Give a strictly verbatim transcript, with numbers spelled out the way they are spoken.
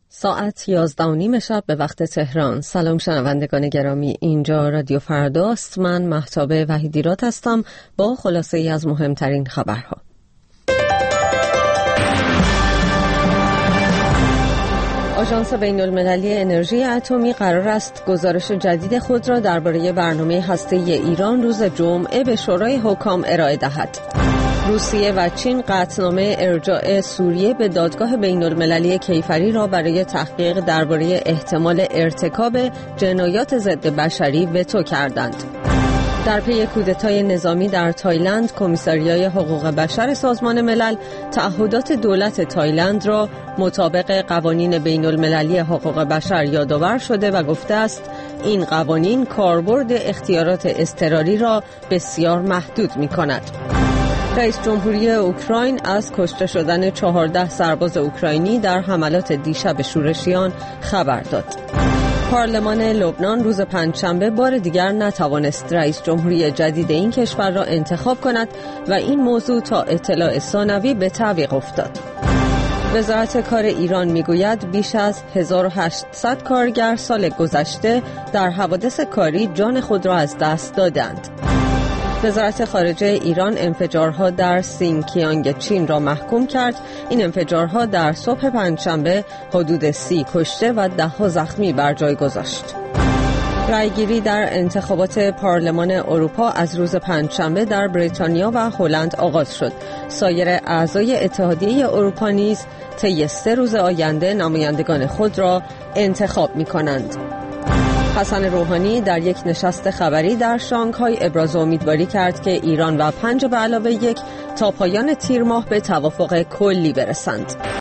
ساعت یازده و نیم شب به وقت تهران. سلام شنوندگان گرامی، اینجا رادیو فرداست. من مهتاب وحیدیراد هستم با خلاصه ای از مهمترین خبرها. آژانس بین‌المللی انرژی اتمی قرار است گزارش جدید خود را درباره برنامه هسته‌ای ایران روز جمعه به شورای حکام ارائه دهد. روسیه و چین قطعنامه ارجاع سوریه به دادگاه بین‌المللی کیفری را برای تحقیق درباره احتمال ارتکاب جنایات ضد بشری وتو کردند. در پی کودتای نظامی در تایلند، کمیساریای حقوق بشر سازمان ملل تعهدات دولت تایلند را مطابق قوانین بین‌المللی حقوق بشر یادآور شده و گفته است این قوانین کاربرد اختیارات اضطراری را بسیار محدود می‌کند. رئیس جمهوری اوکراین از کشته شدن چهارده سرباز اوکراینی در حملات دیشب شورشیان خبر داد. پارلمان لبنان روز پنجشنبه بار دیگر نتوانست رئیس جمهوری جدید این کشور را انتخاب کند و این موضوع تا اطلاع ثانوی به تعویق افتاد. وزارت کار ایران میگوید بیش از هزار و هشتصد کارگر سال گذشته در حوادث کاری جان خود را از دست دادند. وزارت خارجه ایران انفجارها در سینکیانگ چین را محکوم کرد. این انفجارها در صبح پنجشنبه حدود سی کشته و ده ها زخمی بر جای گذاشت. رأیگیری در انتخابات پارلمان اروپا از روز پنجشنبه در بریتانیا و هلند آغاز شد. سایر اعضای اتحادیه اروپا نیز طی سه روز آینده نمایندگان خود را انتخاب می‌کنند. حسن روحانی در یک نشست خبری در شانگهای ابراز امیدواری کرد که ایران و پنج به علاوه یک تا پایان تیر ماه به توافق کلی برسند.